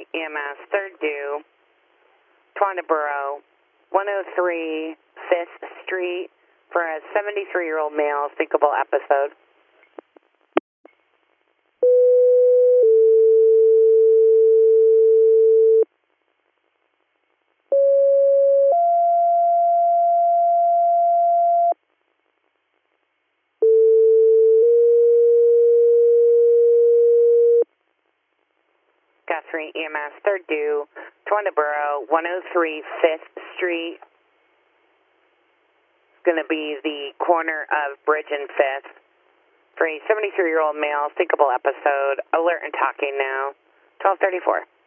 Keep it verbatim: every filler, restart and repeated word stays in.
E M S, third due, Tawandaboro, one oh three fifth Street for a seventy-three-year-old male, thinkable episode. Guthrie E M S, third due, Tawandaboro, one oh three fifth Street. It's going to be the corner of Bridge and fifth for a seventy-three-year-old male, thinkable episode. Alert and talking now, twelve thirty-four.